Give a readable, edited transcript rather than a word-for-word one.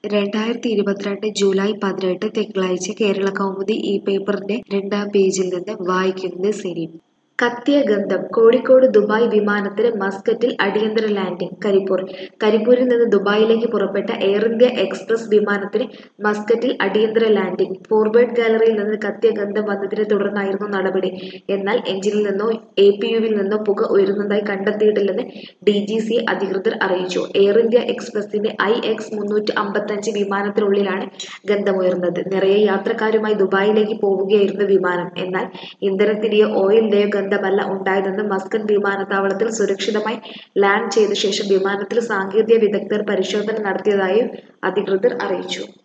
2022 July 18 തിങ്കളാഴ്ച കേരളകൗമുദി ഈ പേപ്പറിന്റെ 2-ാം പേജിൽ നിന്ന് വായിക്കുന്നത് സിനി. കത്തിയ ഗന്ധം. കോഴിക്കോട് ദുബായ് വിമാനത്തിന് മസ്കറ്റിൽ അടിയന്തര ലാൻഡിംഗ്. കരിപ്പൂരിൽ നിന്ന് ദുബായിലേക്ക് പുറപ്പെട്ട എയർ ഇന്ത്യ എക്സ്പ്രസ് വിമാനത്തിന് മസ്കറ്റിൽ അടിയന്തര ലാൻഡിംഗ്. ഫോർവേഡ് ഗാലറിയിൽ നിന്ന് കത്തിയ ഗന്ധം വന്നതിനെ തുടർന്നായിരുന്നു നടപടി. എന്നാൽ എഞ്ചിനിൽ നിന്നോ APU-വിൽ നിന്നോ പുക ഉയരുന്നതായി കണ്ടെത്തിയിട്ടില്ലെന്ന് DGCA അധികൃതർ അറിയിച്ചു. എയർ ഇന്ത്യ എക്സ്പ്രസിന്റെ IX355 വിമാനത്തിനുള്ളിലാണ് ഗന്ധമുയർന്നത്. നിറയെ യാത്രക്കാരുമായി ദുബായിലേക്ക് പോവുകയായിരുന്നു വിമാനം. എന്നാൽ ഇന്ധനത്തിന്റെയോ ഓയിലിന്റെയോ ഗന്ധമല്ല ഉണ്ടായതെന്ന് മസ്കറ്റ് വിമാനത്താവളത്തിൽ സുരക്ഷിതമായി ലാൻഡ് ചെയ്ത ശേഷം വിമാനത്തിൽ സാങ്കേതിക വിദഗ്ധർ പരിശോധന നടത്തിയതായും അധികൃതർ അറിയിച്ചു.